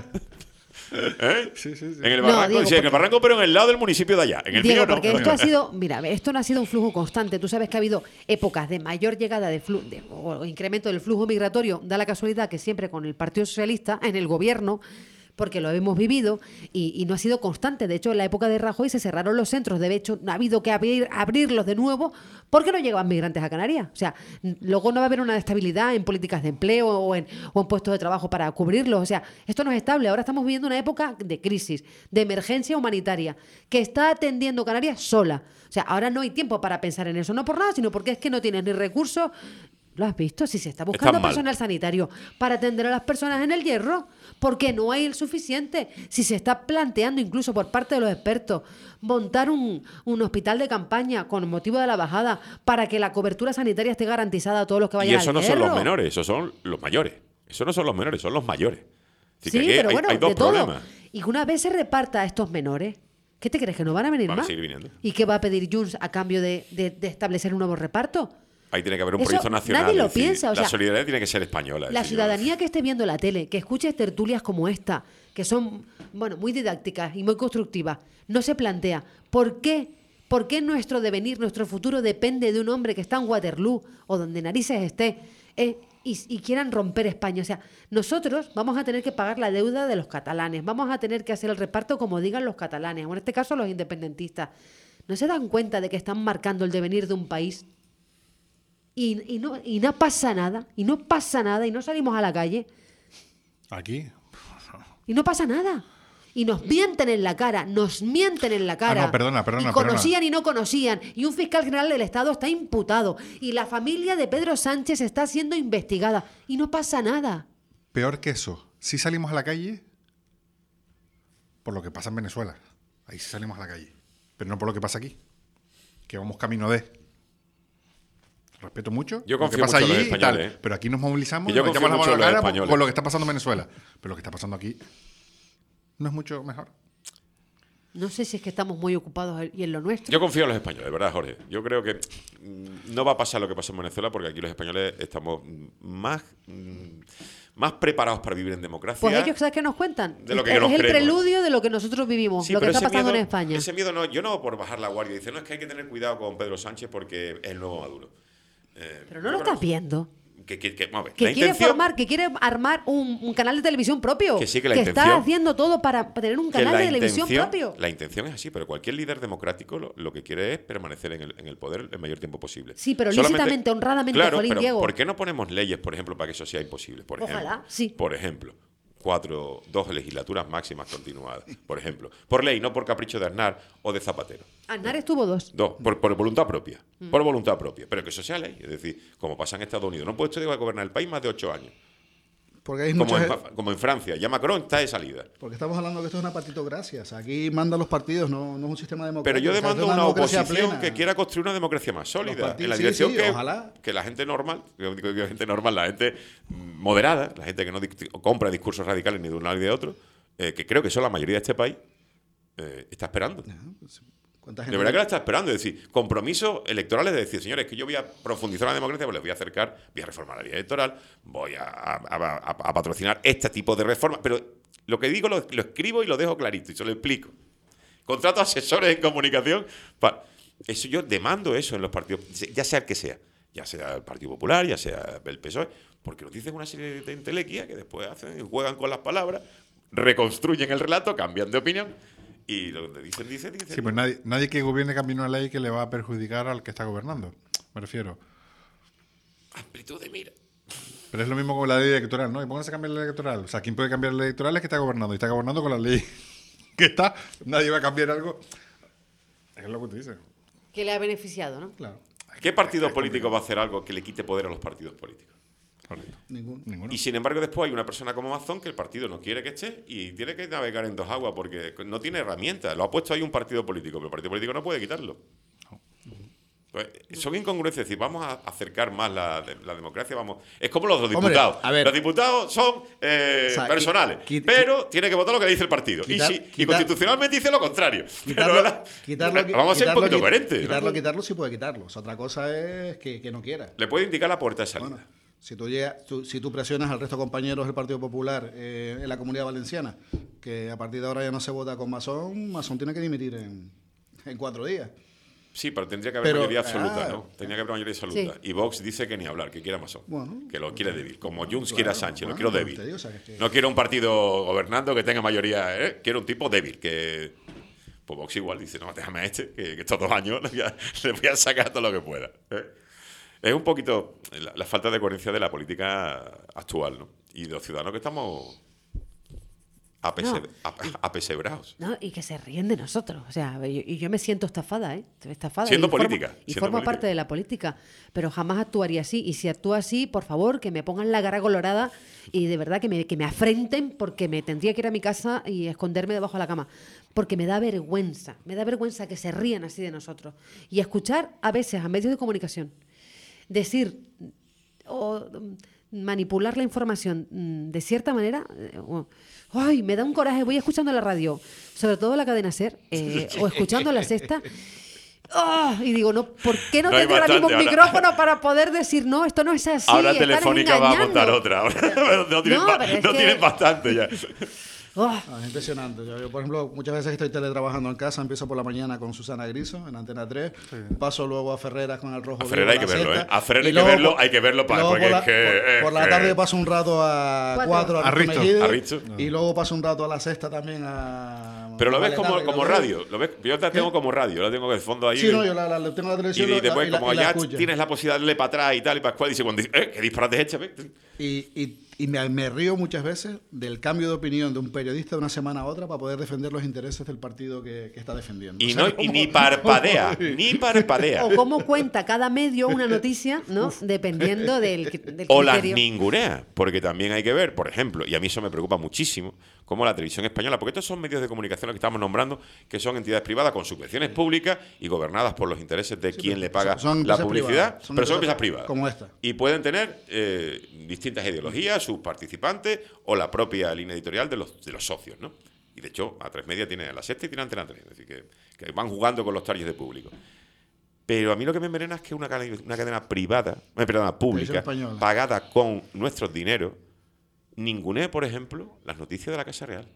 ¿Eh? Sí, sí, sí. En el No, barranco, Diego, sí, en el porque- barranco, pero en el lado del municipio de allá. En el Diego, mío no. porque esto ha sido, mira, esto no ha sido un flujo constante. Tú sabes que ha habido épocas de mayor llegada de, flu- de o incremento del flujo migratorio. Da la casualidad que siempre con el Partido Socialista en el gobierno, porque lo hemos vivido y, y no ha sido constante. De hecho, en la época de Rajoy se cerraron los centros. De hecho, ha habido que abrir, abrirlos de nuevo porque no llegaban migrantes a Canarias. O sea, n- luego no va a haber una estabilidad en políticas de empleo o en, o en puestos de trabajo para cubrirlos. O sea, esto no es estable. Ahora estamos viviendo una época de crisis, de emergencia humanitaria, que está atendiendo Canarias sola. O sea, ahora no hay tiempo para pensar en eso. No por nada, sino porque es que no tienes ni recursos. ¿Lo has visto? Si se está buscando Están mal. personal sanitario para atender a las personas en el hierro, porque no hay el suficiente. Si se está planteando, incluso por parte de los expertos, montar un, un hospital de campaña con motivo de la bajada para que la cobertura sanitaria esté garantizada a todos los que Y vayan eso al no son hierro. los menores, esos son los mayores. Eso no son los menores, son los mayores. Así que Sí, aquí pero hay, bueno, hay dos de todo. problemas. Y que una vez se reparta a estos menores, ¿qué te crees? ¿Que no van a venir Van a más? seguir viniendo. ¿Y qué va a pedir Junts a cambio de, de- de establecer un nuevo reparto? Ahí tiene que haber un Eso proyecto nacional. nadie lo es decir, piensa, o la sea, solidaridad tiene que ser española. es La decir, ciudadanía que esté viendo la tele, que escuche tertulias como esta, que son, bueno, muy didácticas y muy constructivas, no se plantea por qué, por qué nuestro devenir, nuestro futuro depende de un hombre que está en Waterloo o donde narices esté eh, y, y quieran romper España. O sea, nosotros vamos a tener que pagar la deuda de los catalanes, vamos a tener que hacer el reparto como digan los catalanes, o en este caso los independentistas. ¿No se dan cuenta de que están marcando el devenir de un país? Y, y, no, y no pasa nada, y no pasa nada, y no salimos a la calle, Aquí. y no pasa nada. Y nos mienten en la cara, nos mienten en la cara. Ah, no, perdona, perdona, y conocían y no conocían. Y un fiscal general del Estado está imputado. Y la familia de Pedro Sánchez está siendo investigada. Y no pasa nada. Peor que eso. Si salimos a la calle por lo que pasa en Venezuela. Ahí sí salimos a la calle. Pero no por lo que pasa aquí. Que vamos camino de. Respeto mucho Yo lo que confío pasa mucho en los allí y españoles, tal. ¿eh? Pero aquí nos movilizamos Y y yo nos confío echamos la mucho mano a en la los cara por, españoles. por lo que está pasando en Venezuela. Pero lo que está pasando aquí no es mucho mejor. No sé si es que estamos muy ocupados y en lo nuestro. Yo confío en los españoles, ¿verdad, Jorge? Yo creo que mm, no va a pasar lo que pasó en Venezuela porque aquí los españoles estamos mm, más, mm, más preparados para vivir en democracia. Pues ellos, ¿sabes qué nos cuentan? De lo que es nos el creemos. preludio de lo que nosotros vivimos, Sí, lo que pero está ese pasando miedo- en España. Ese miedo no, yo no por bajar la guardia. Dice, no, es que hay que tener cuidado con Pedro Sánchez porque es el nuevo Maduro. Eh, Pero no yo lo creo estás viendo. Que, que, que, vamos a ver, Que la quiere intención- formar, que quiere armar un, un canal de televisión propio. Que sí, que la está intención- haciendo todo para, para tener un que canal la de televisión intención- propio. La intención es así, pero cualquier líder democrático lo, lo que quiere es permanecer en el, en el poder el mayor tiempo posible. Sí, pero Solamente- lícitamente, honradamente, claro, Jolín, pero Diego. ¿por qué no ponemos leyes, por ejemplo, para que eso sea imposible? Por Ojalá, ejemplo, sí. Por ejemplo, cuatro, dos legislaturas máximas continuadas. Por ejemplo, por ley, no por capricho de Aznar o de Zapatero. Aznar estuvo dos. Dos, por, por voluntad propia. Mm. Por voluntad propia. Pero que eso sea ley. Es decir, como pasa en Estados Unidos. No puede usted gobernar el país más de ocho años. Porque hay Como muchas... en, como en Francia. Ya Macron está de salida. Porque estamos hablando que esto es una partitocracia. O sea, aquí mandan los partidos, no, no es un sistema democrático. Pero yo o sea, demando esto es una democracia oposición plena. que quiera construir una democracia más Los sólida. partidos- En la sí, dirección sí, que, ojalá. que la gente normal, yo digo que la gente normal, la gente moderada, la gente que no di- compra discursos radicales ni de un lado ni de otro, eh, que creo que son la mayoría de este país, eh, está esperando. ¿Cuánta De gente- verdad que la está esperando. Es decir, compromisos electorales de decir, señores, que yo voy a profundizar en la democracia, pues les voy a acercar, voy a reformar la ley electoral, voy a, a- a- a patrocinar este tipo de reformas. Pero lo que digo lo, lo escribo y lo dejo clarito y se lo explico. Contrato asesores en comunicación. pa- Eso yo demando eso en los partidos, ya sea el que sea. Ya sea el Partido Popular, ya sea el P S O E, porque nos dicen una serie de entelequias que después hacen, juegan con las palabras, reconstruyen el relato, cambian de opinión y lo que dicen, dicen, dicen. Sí, pues nadie, nadie que gobierne cambie una ley que le va a perjudicar al que está gobernando. Me refiero. Amplitud de mira. Pero es lo mismo con la ley electoral, ¿no? Y pónganse a cambiar la ley electoral. O sea, ¿quién puede cambiar la ley electoral? Es que está gobernando. Y está gobernando con la ley que está. Nadie va a cambiar algo. Es lo que te dice. Que le ha beneficiado, ¿no? Claro. ¿Qué partido político va a hacer algo que le quite poder a los partidos políticos? Correcto. Ninguno. Ninguno. Y sin embargo después hay una persona como Mazón que el partido no quiere que esté y tiene que navegar en dos aguas porque no tiene herramientas. Lo ha puesto ahí un partido político, pero el partido político no puede quitarlo. Pues son incongruencias, es decir, vamos a acercar más la, la democracia, vamos. Es como los, los Hombre, diputados. a ver. Los diputados son eh, O sea, personales, qui- qui- pero tiene que votar lo que le dice el partido. quitar- y, si, y quitar- constitucionalmente dice lo contrario. Quitarlo, Pero la- quitarlo, vamos a ser un quitarlo, poquito quit- coherentes. ¿no? Quitarlo, quitarlo sí puede quitarlo. O sea, otra cosa es que, que no quiera. Le puede indicar la puerta de salida. Bueno, si tú, llegas, tú- si tú presionas al resto de compañeros del Partido Popular eh, en la Comunidad Valenciana, que a partir de ahora ya no se vota con Masón, Masón tiene que dimitir en, en cuatro días. Sí, pero tendría que haber Pero, mayoría absoluta, ah, ¿no? Tenía que haber mayoría absoluta. Sí. Y Vox dice que ni hablar, que quiera Masón. Bueno, que lo quiere débil. Como Junts claro, quiere a Sánchez, lo bueno, quiero te débil. digo, o sea, que es que- No quiero un partido gobernando que tenga mayoría, ¿eh? Quiero un tipo débil, que... Pues Vox igual dice, no, déjame a este, que, que estos dos años le voy, a, le voy a sacar todo lo que pueda. ¿eh? Es un poquito la, la falta de coherencia de la política actual, ¿no? Y de los ciudadanos que estamos apese, No. ap- apesebrados. ¿No? Y que se ríen de nosotros. O sea, y, y yo me siento estafada, ¿eh? Estafada. Siendo y formo- política, Y siendo formo política. parte de la política. Pero jamás actuaría así. Y si actúa así, por favor, que me pongan la cara colorada y de verdad que me, que me afrenten porque me tendría que ir a mi casa y esconderme debajo de la cama. Porque me da vergüenza. Me da vergüenza que se rían así de nosotros. Y escuchar a veces a medios de comunicación decir o mm, manipular la información mm, de cierta manera. eh, o- Ay, me da un coraje. Voy escuchando la radio, sobre todo la cadena SER, eh, o escuchando la sexta. ¡Ah! Y digo, no, ¿por qué no, No hay tengo ahora mismo un bastante, ahora- micrófono para poder decir, no, esto no es así? Ahora están Telefónica va a montar engañando"? otra. no tienen, No, ba- pero es no que- tienen bastante ya. ¡Ah! Ah, es impresionante. Yo, yo, por ejemplo, muchas veces estoy teletrabajando en casa, empiezo por la mañana con Susana Griso en Antena tres, paso luego a Ferreras con el Rojo A Vivo, Ferreras hay la que verlo, Sexta, ¿eh? A Ferreras y hay que luego verlo, por- hay que verlo para- luego porque por la, es que- por, es por la que- tarde paso un rato a Cuatro. cuatro a A Risto Risto. Mejide, A Risto. y luego paso un rato a la Sexta también a... Pero lo ves a como, Tarde, como lo veo. radio. Lo ves, yo la tengo como radio, la tengo de fondo ahí. Sí, no, yo la, la- la tengo en la y, televisión y la- después, y la- como y la ya escucho. tienes la posibilidad de darle para atrás y tal, y Pascual dice, cuando dice, eh, qué disparate es este. ¿ves? Y, y, y me, me río muchas veces del cambio de opinión de un periodista de una semana a otra para poder defender los intereses del partido que, que está defendiendo. Y, O sea, no, y como- ni parpadea, ni parpadea. O cómo cuenta cada medio una noticia, ¿no? Dependiendo del, del O las criterio. ningunea, porque también hay que ver, por ejemplo, y a mí eso me preocupa muchísimo, como la televisión española, porque estos son medios de comunicación los que estamos nombrando, que son entidades privadas con subvenciones públicas y gobernadas por los intereses de quien le paga son- son la empresas publicidad, privadas, son pero son empresas empresas privadas. como esta. Y pueden tener eh, distintas ideologías, sus participantes o la propia línea editorial de los, de los socios, ¿no? Y de hecho, A tres Media tiene La Sexta y tiene Antena tres, es decir, que, que van jugando con los targets de público. Pero a mí lo que me envenena es que una cadena, una cadena privada, eh, perdón, pública, española. pagada con nuestros dineros, ningunee, por ejemplo, las noticias de la Casa Real.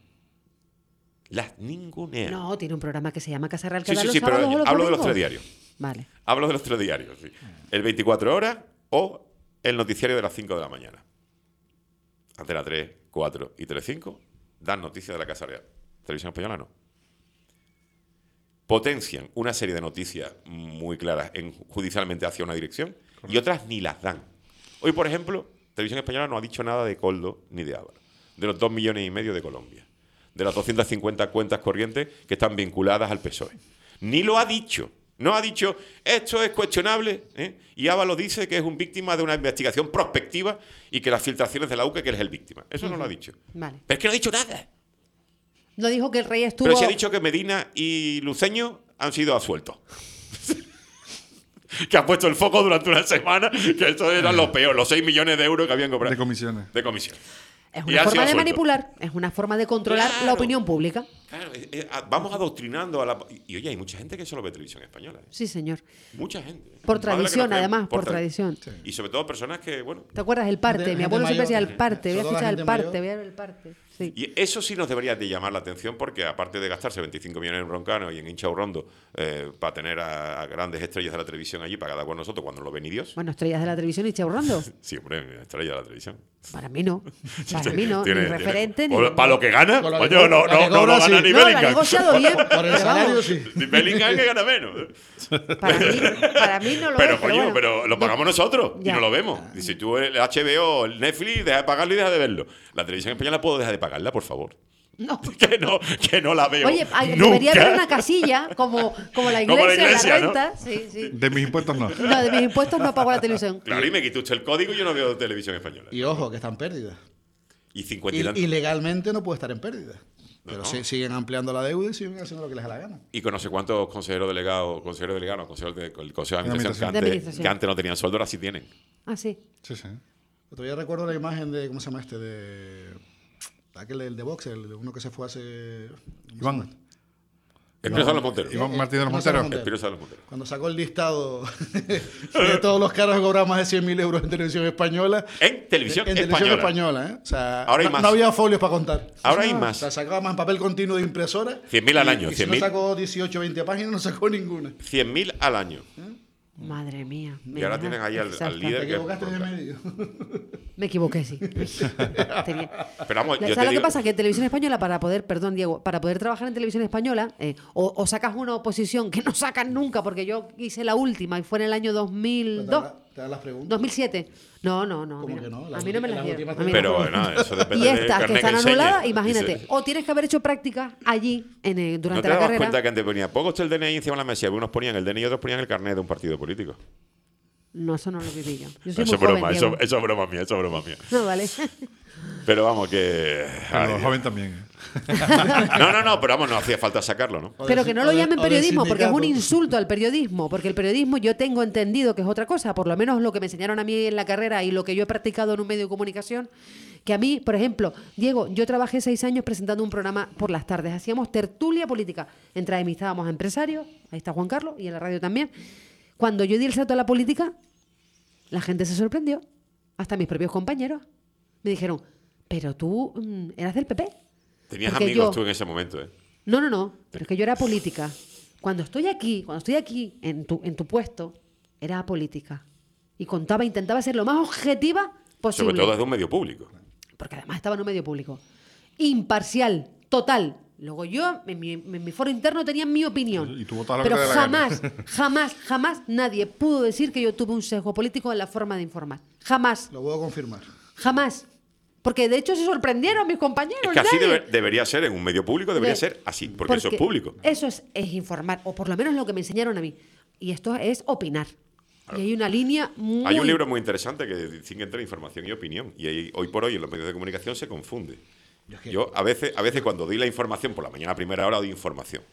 Las ningunea. No, tiene un programa que se llama Casa Real que sí, da sí, los sí, pero sábados o los hablo de los domingos. telediarios. Vale. Hablo de los telediarios, sí. El veinticuatro horas o el noticiario de las cinco de la mañana. Antena tres, cuatro y Telecinco dan noticias de la Casa Real. Televisión Española no. Potencian una serie de noticias muy claras en, judicialmente hacia una dirección y otras ni las dan. Hoy, por ejemplo, Televisión Española no ha dicho nada de Koldo ni de Álvaro. De los dos millones y medio de Colombia. De las doscientas cincuenta cuentas corrientes que están vinculadas al P S O E. Ni lo ha dicho. No ha dicho, esto es cuestionable, ¿eh? Y Ábalos dice que es un víctima de una investigación prospectiva y que las filtraciones de la U C E, que él es el víctima. Eso no lo ha dicho. Vale. Pero es que no ha dicho nada. No dijo que el rey estuvo... Pero se ha dicho que Medina y Luceño han sido absueltos. Que ha puesto el foco durante una semana, que eso eran los peores, los seis millones de euros que habían cobrado. De comisiones. De comisión. Es Y una ha forma sido de absuelto. manipular, es una forma de controlar Claro. la opinión pública. Claro, eh, eh, vamos adoctrinando a la... Y, y oye, hay mucha gente que solo ve televisión española. ¿eh? Sí, señor. Mucha gente. Por Más de la que tradición, nos creemos. además, por tra- tradición. Y sobre todo personas que, bueno... ¿Te acuerdas del parte? De- Mi gente abuelo siempre decía mayor. el parte. Voy a Sobre todo la escuchar el gente parte, mayor. voy a ver el parte. Sí. Y eso sí nos debería de llamar la atención porque aparte de gastarse veinticinco millones en Roncano y en Hincha Urrondo eh, para tener a, a grandes estrellas de la televisión allí pagadas con nosotros cuando no lo ve ni Dios. Bueno, estrellas de la televisión y chahurrando. Sí, hombre, estrella de la televisión. Para mí no. Para mí no. Tiene- Ni tiene- referente ni... o para lo que gana, Con lo que coño, no, cobra- no, lo que no, no cobra, gana sí. gana ni No, lo ha Bellingham. negociado bien. Por el pero salario, vamos, sí. Ni Bellingham que gana menos. Para mí, para mí no lo Pero, es. coño, bueno. pero lo pagamos nosotros y Ya. no lo vemos. Y si tú el H B O, el Netflix, deja de pagarlo y deja de verlo. La televisión española puedo dejar de pagarla, por favor. No. Que no, que no la veo. Oye, hay- nunca. debería haber una casilla como, como la iglesia, Como la iglesia, la ¿no? renta. Sí, sí. De mis impuestos no. No, de mis impuestos no pago la televisión. Claro, y me quita usted el código y yo no veo televisión española. Y ojo, que están pérdidas. Y cincuenta y, Y, y legalmente no puede estar en pérdida. Pero no. sí- siguen ampliando la deuda y siguen haciendo lo que les da la gana. y con no sé cuántos consejeros delegados, consejeros delegados, consejeros de, el consejo de administración, que De antes, administración. que antes no tenían sueldo, ahora sí tienen. Ah, sí. Sí, sí. Todavía recuerdo la imagen de, ¿cómo se llama este? De aquel el de boxe, el de uno que se fue hace... ¿cómo se Iván. llama? Espinosa de los Monteros. Iván Martín de los Gonzalo Monteros. Montero. Espinosa de los Monteros. Cuando sacó el listado de todos los caras que cobraban más de cien mil euros en televisión española. En televisión en española. televisión española, ¿eh? O sea, Ahora hay no, más. no había folios para contar. Ahora hay O más. sea, sacaba más papel continuo de impresora. cien mil al y- año, Y si cien no mil. sacó dieciocho, veinte páginas, no sacó ninguna. cien mil al año. Madre mía. Y ahora tienen ahí al, al Exacto. líder Te que... equivocaste de medio. Me equivoqué, sí. Tenía- Pero vamos, yo ¿Sabes te lo digo... que pasa? Que en televisión española, para poder, perdón, Diego, para poder trabajar en televisión española, eh, o, o sacas una oposición que no sacan nunca, porque yo hice la última y fue en el año dos mil dos, Te das las preguntas. dos mil siete. No, no, no. ¿Cómo mira, que no? a Las mí no me ulti- las las dieron. últimas a mí no. Pero bueno, eso depende Y del estas que carnet están enseñe. anuladas, imagínate, Dice, o tienes que haber hecho prácticas allí en, eh, ¿No durante te la dabas carrera. cuenta que antes ponía, ponga usted el D N I encima de la mesa y algunos ponían el D N I y otros ponían el carnet de un partido político? No, eso no lo viví yo. Yo soy Eso muy es broma, joven, eso, Diego. eso es broma mía, eso es broma mía. No, vale. Pero vamos, que... Pero Ay, los Dios. jóvenes también. ¿eh? No, no, no, pero vamos, no hacía falta sacarlo, ¿no? O Pero de- que no o lo de- llamen o de periodismo, porque es un sindicato. insulto al periodismo, porque el periodismo yo tengo entendido que es otra cosa, por lo menos lo que me enseñaron a mí en la carrera y lo que yo he practicado en un medio de comunicación, que a mí, por ejemplo, Diego, yo trabajé seis años presentando un programa por las tardes, hacíamos tertulia política, entrevistábamos a empresarios, ahí está Juan Carlos, y en la radio también. Cuando yo di el salto a la política, la gente se sorprendió, hasta mis propios compañeros, me dijeron, pero tú mm, eras del P P. Tenías Porque amigos yo- tú en ese momento, ¿eh? No, no, no, pero es que yo era política. Cuando estoy aquí, cuando estoy aquí en tu, en tu puesto, era política. Y contaba, intentaba ser lo más objetiva posible. Sobre todo desde un medio público. Porque además estaba en un medio público. Imparcial, total. Luego yo, en mi, en mi foro interno, tenía mi opinión. Y tú votabas lo Pero que te dé la gana. jamás, jamás, jamás nadie pudo decir que yo tuve un sesgo político en la forma de informar. Jamás, Lo puedo confirmar. jamás. Porque de hecho se sorprendieron mis compañeros. Es que así nadie. debe- debería ser, en un medio público debería De- ser así, porque, eso es público. Eso es, es informar, o por lo menos lo que me enseñaron a mí. Y esto es opinar. Y hay una línea muy... Hay un libro muy interesante que distingue entre información y opinión. Y ahí, hoy por hoy en los medios de comunicación se confunde. Yo es que- Yo a veces, a veces cuando doy la información por la mañana a primera hora doy información.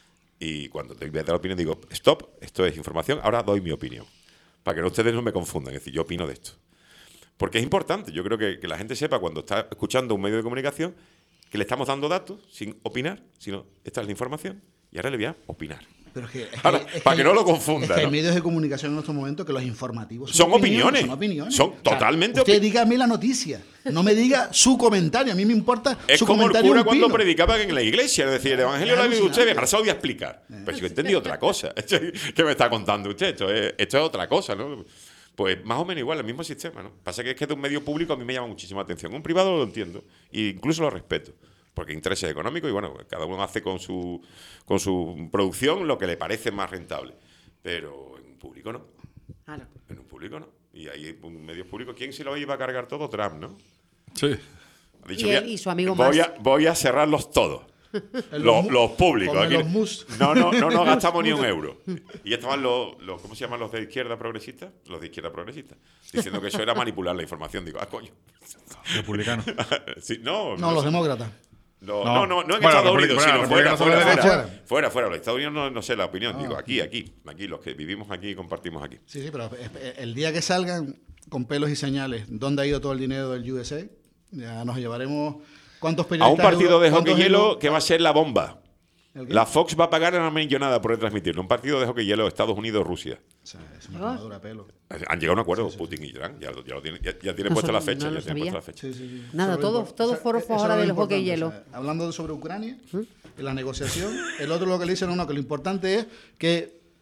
Y cuando doy la opinión digo, stop, esto es información, ahora doy mi opinión. Para que ustedes no me confundan, es decir, yo opino de esto. Porque es importante, yo creo que, que la gente sepa cuando está escuchando un medio de comunicación que le estamos dando datos sin opinar, sino esta es la información y ahora le voy a opinar. Pero es que, es Ahora, es para que hay- no lo confunda, Es que hay ¿no? medios de comunicación en estos momentos que los informativos Son opiniones. Son opiniones. Son totalmente Usted opi- dígame la noticia. No me diga su comentario. A mí me importa Es su como el comentario. cura un cuando pino. predicaban en la iglesia, es decir, el evangelio Es lo ha leído usted, alucinante. ahora se lo voy a explicar. Pero si yo entendí otra cosa. ¿Qué me está contando usted? Esto es, esto es otra cosa, ¿no? Pues más o menos igual, el mismo sistema, ¿no? Pasa que es que de un medio público a mí me llama muchísima atención. Un privado lo entiendo, e incluso lo respeto, porque hay intereses económicos y bueno, cada uno hace con su, con su producción lo que le parece más rentable. Pero en un público no. Claro. En un público no. Y hay un medio público. ¿Quién se lo iba a cargar todo? Trump, ¿no? Sí. Ha Y voy a- él y su amigo voy más. a, voy a cerrarlos todos. En Los, mu- los públicos. como en Aquí- los mus. no, no, no, no gastamos ni un euro. Y ya estaban los, los, ¿cómo se llaman los de izquierda progresista? Los de izquierda progresista. Diciendo que eso era manipular la información. Digo, ah, coño. Republicano. Sí, no, No, los sé. demócratas. No, No. no, no, no en Bueno, Estados República- Unidos, bueno, sino fuera, republicanos fuera, son de fuera. derecha. Fuera, fuera. Los Estados Unidos no, no sé la opinión. Ah. Digo, aquí, aquí. Aquí, los que vivimos aquí y compartimos aquí. Sí, sí, pero es- el día que salgan con pelos y señales dónde ha ido todo el dinero del U S A, ya nos llevaremos. ¿Cuántos A periodistas? un partido de cuántos hockey hielo euro- que va a ser la bomba. ¿El qué? La Fox va a pagar una millonada por retransmitirlo. Un partido de hockey hielo Estados Unidos-Rusia. O sea, es una tomadura de pelo. Han llegado a un acuerdo Putin y Irán. Ya, lo- ya, lo tienen, ya, ya tienen No, puesta eso la no fecha. lo ya tienen sabía. puesta la fecha. Sí, sí, sí. Nada, Eso es lo todo- impor- todo o sea, foro eso fue es ahora lo del hockey importante, hielo. o sea, hablando sobre Ucrania, en la negociación, el otro lo que le dicen a uno que lo importante es que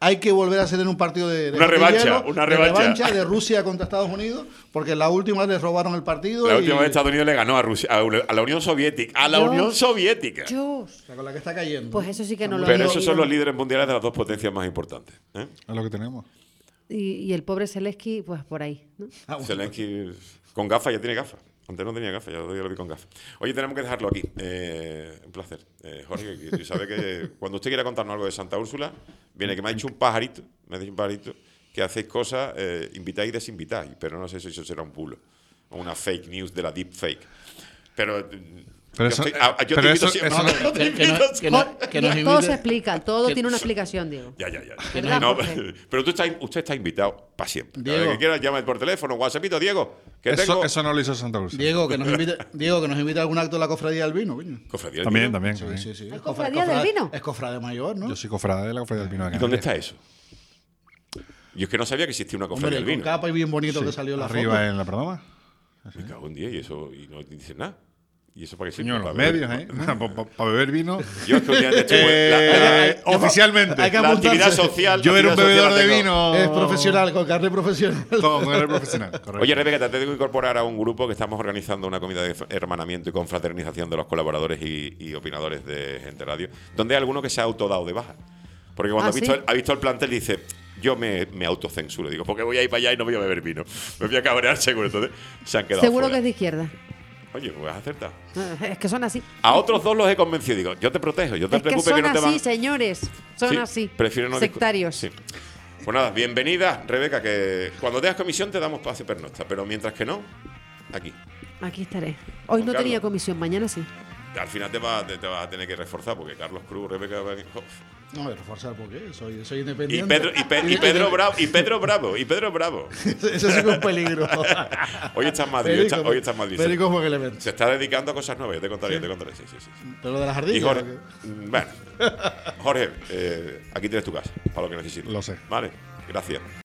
hay que volver a hacer un partido de, de Una hockey revancha, hielo, una de revancha. de Rusia contra Estados Unidos, porque la última les robaron el partido. La y, última vez Estados Unidos le ganó a Rusia, a a la Unión Soviética. A la Dios. Unión Soviética. Dios. o sea, con la que está cayendo. Pues eso sí que no lo Pero había esos son oído. los líderes mundiales de las dos potencias más importantes. ¿eh? Es lo que tenemos. Y, y el pobre Zelensky, pues por ahí, ¿no? Ah, bueno. Zelensky con gafas ya tiene gafas. Antes no tenía gafas, ya lo vi con gafas. Oye, tenemos que dejarlo aquí. Eh, un placer. Eh, Jorge, que- que sabe que cuando usted quiera contarnos algo de Santa Úrsula, viene que me ha dicho un pajarito, me ha dicho un pajarito, que hacéis cosas, eh, invitáis y desinvitáis, pero no sé si eso será un bulo o una fake news de la deep fake. Pero, eh, Pero yo eso- estoy- a- yo pero te invito eso- siempre- eso no- No, te que- que invito no- que no- siempre. que nos todo invite- se explica, todo que- tiene una explicación, Diego. Ya, ya, ya. ¿Verdad, No, Jorge? pero tú estás, usted está invitado para siempre. Cada Diego. vez que quieras, llame por teléfono, WhatsAppito, Diego. Que Eso, tengo eso no lo hizo Santa Úrsula. Diego, que nos invite, Diego, que nos invite a algún acto de la cofradía del vino, coño. Cofradía del También, Vino. también. Sí, también. sí, sí. ¿Hay Es cofradía cofra- del vino? Es cofrade mayor, ¿no? Yo soy cofrade de la cofradía del vino de ¿Y dónde Canarias. está eso? Yo es que no sabía que existía una cofradía Hombre, del con vino. capa y bien bonito que salió en la Arriba foto. en la Perdoma. Me cago en día y eso y no dicen nada. ¿Y eso para qué sirve? Señor, los Para medios, beber. ¿eh? Para beber vino. Yo es que últimamente estoy muy- Eh, la, la- eh, oficialmente. hay que la actividad apuntarse. social. Yo la era un actividad bebedor social de la tengo. vino. Es profesional, con carne profesional. Todo, era profesional. Correcto. Oye, Rebeca, te tengo que incorporar a un grupo que estamos organizando una comida de hermanamiento y confraternización de los colaboradores y, y opinadores de Gente Radio, donde hay alguno que se ha autodado de baja. Porque cuando ¿Ah, ha, visto sí? el, ha visto el plantel dice, yo me, me autocensuro. Digo, porque voy a ir para allá y no voy a beber vino. Me voy a cabrear seguro. Entonces se han quedado Seguro que fuera. es de izquierda. Oye, pues has acertado. Eh, Es que son así. A otros dos los he convencido. Digo, yo te protejo, yo te Es que preocupes son que no te así, van... señores. Son Sí, así. Prefiero no discu- Sectarios. Sí. Pues nada, bienvenida, Rebeca, que cuando tengas comisión te damos pase pernocta, pero mientras que no, aquí. Aquí estaré. Hoy Juan no tenía Carlos. comisión, mañana sí. Al final te vas te, te vas a tener que reforzar porque Carlos Cruz, Rebeca... va- No me reforzar porque soy, soy Y independiente. Pedro, y, Pe- y Pedro Bravo, y Pedro Bravo, y Pedro Bravo. Eso sí que es un peligro. Hoy estás Madrid, hoy Perico, estás, hoy estás Madrid. Perico como elemento. Se está dedicando a cosas nuevas, yo te contaré, yo te contaré. Sí, sí, sí. Pero de las Y ardillas. Jorge, ¿o qué? mm, bueno, Jorge, eh, aquí tienes tu casa, para lo que necesites. Lo sé. Vale, gracias.